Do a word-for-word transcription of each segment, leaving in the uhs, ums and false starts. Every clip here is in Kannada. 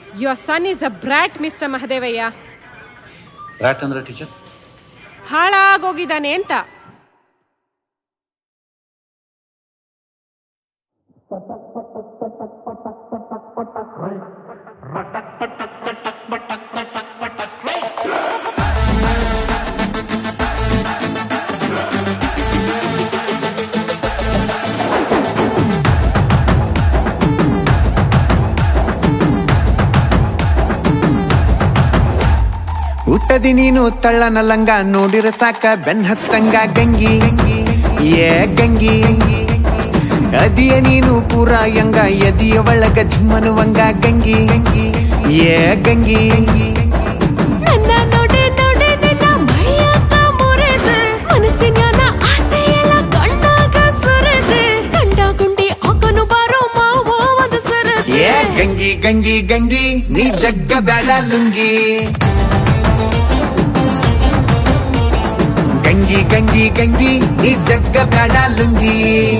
Your son is a brat, Mister Mahadevaya. Brat ಅಂದ್ರೆ ಟೀಚರ್? ಹಾಳಾಗೋಗಿದ್ದಾನೆ ಅಂತ. ಹುಟ್ಟದಿ ನೀನು ತಳ್ಳನ ಲಂಗ ನೋಡಿರ ಸಾಕ ಬೆನ್ ಹತ್ತಂಗ ಗಂಗಿ ಏ ಗಂಗಿ ಅದಿಯ ನೀನು ಪೂರ ಯಂಗ ಎದಿಯ ಒಳಗ ಝುಮ್ಮನುವಂಗ ಗಂಗಿ ಏ ಗಂಗಿ ನನ್ನ ನೋಡೆ ನೋಡೆ ನಿನ್ನ ಮೈಯಾಗ ಮುರಿದು ಮನಸ್ಸಿನ ಆಸೆ ಎಲ್ಲ ಕಣ್ಣಾಗ ಸುರಿದು ಗಂಡ ಗುಂಡಿ ಹಾಕನು ಬಾರೋ ಮಾವ ಒಂದು ಸರದು ಏ ಗಂಗಿ ಗಂಗಿ ಗಂಗಿ ನೀ ಜಗ್ಗ ಬ್ಯಾಡ ಲುಂಗಿ ಗಂಗಿ ಗಂಗಿ ಗಂಗಿ ನೀ ಜಗ್ಗ ಬ್ಯಾಡ ಲುಂಗಿ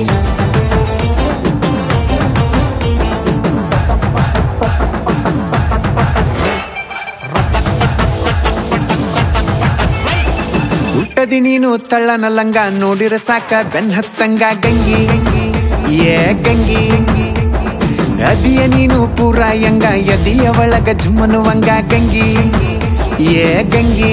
ಹುಟ್ಟದಿ ನೀನು ತಳ್ಳನ ಲಂಗ ನೋಡಿರ ಸಾಕ ಬೆನ್ ಹತ್ತಂಗ ಗಂಗಿ ಏ ಗಂಗಿ ಅದಿಯ ನೀನು ಪೂರ ಯಂಗ ಎದಿಯ ಒಳಗ ಝುಮ್ಮನುವಂಗ ಗಂಗಿ ಏ ಗಂಗಿ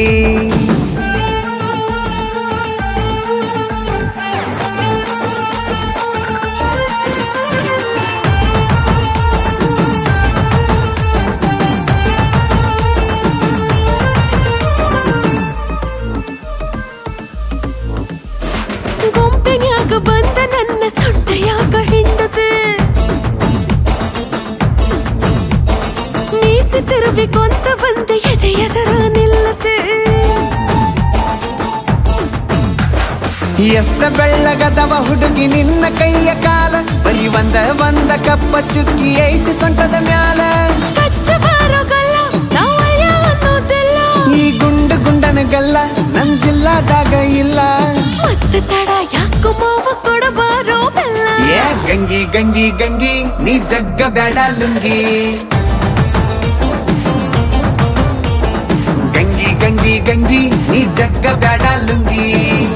ಗೊಂಬೆನ್ಯಾಗ ಬಂದ ನನ್ನ ಸೊಂಟೆಯಾಗ ಹಿಂಡದೆ ಮೀಸಿ ತಿರುವಿಕೊಂತ ಬಂದ ಎದೆ ಎದರ ನಿಲ್ಲದೆ ಎಷ್ಟ ಬೆಳ್ಳಗದವ ಹುಡುಗಿ ನಿನ್ನ ಕೈಯ ಕಾಲ ಬಲಿ ಒಂದ ಒಂದ ಕಪ್ಪ ಚುಕ್ಕಿ ಐತಿ ಸೊಂಟದ ಮ್ಯಾಲ ಕಚ್ಚು ಬಾರೋಗಲ್ಲ ನಾವಯ್ಯ ಅನ್ನೋದಿಲ್ಲ ಈ ಗುಂಡು ಗುಂಡನಗಲ್ಲ ನನ್ ಜಿಲ್ಲಾದಾಗ ಇಲ್ಲ ಮತ್ತೆ ತಡ ಯಾಕೋ ಮಾವ ಕೊಡಬಾರೋ ಬೆಲ್ಲ ಏ ಗಂಗಿ ಗಂಗಿ ಗಂಗಿ ನೀ ಜಗ್ಗ ಬ್ಯಾಡ ಲುಂಗಿ ಗಂಗಿ ಗಂಗಿ ಗಂಗಿ ನೀ ಜಗ್ಗ ಬ್ಯಾಡ ಲುಂಗಿ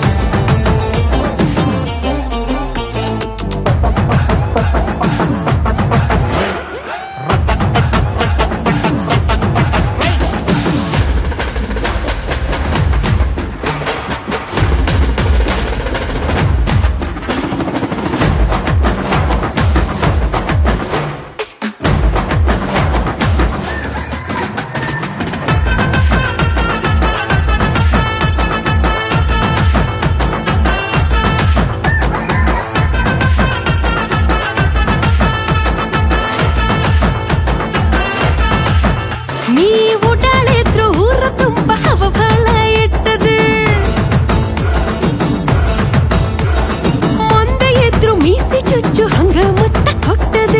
ನೀ ಊಟಾಳಿದ್ರು ಊರ ತುಂಬ ಹವಭಾಳ ಇಟ್ಟದು ಮುಂದೆ ಎದ್ರು ಮೀಸಿ ಚುಚ್ಚು ಹಂಗ ಮುತ್ತ ಕೊಟ್ಟದು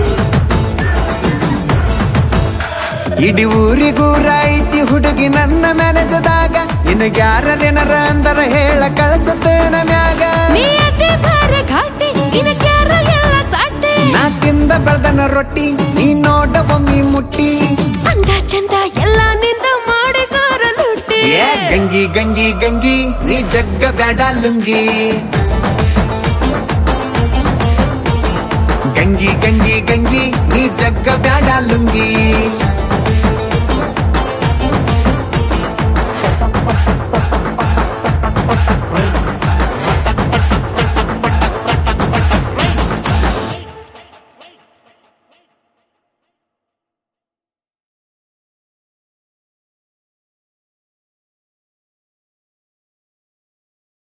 ಇಡೀ ಊರಿಗೂರ ಐತಿ ಹುಡುಗಿ ನನ್ನ ಮ್ಯಾನೇಜದಾಗ ನಿನಗ್ಯಾರೇನರ ಅಂದರ ಹೇಳ ಕಳಸತೇನ ಮ್ಯಾಗ ನೀ ಅದೇ ಬಾರ ಘಾಟಿ ನಿನಗ್ಯಾರ ಎಲ್ಲ ಸಾಟಿ ನಾಕಿಂದ ಬೆಳ್ದನ ರೊಟ್ಟಿ ನೀ ನೋಡ ಒಮ್ಮಿ ಮುಟ್ಟಿ ಅಂದ ಚಂದ ಎಲ್ಲ ನಿಂದ ಮಾಡಿದಾರ ಲುಟ್ಟಿ ಏ ಗಂಗಿ ಗಂಗಿ ಗಂಗಿ ನೀ ಜಗ್ಗ ಬ್ಯಾಡ ಲುಂಗಿ ಗಂಗಿ ಗಂಗಿ ಗಂಗಿ ನೀ ಜಗ್ಗ ಬ್ಯಾಡ ಲುಂಗಿ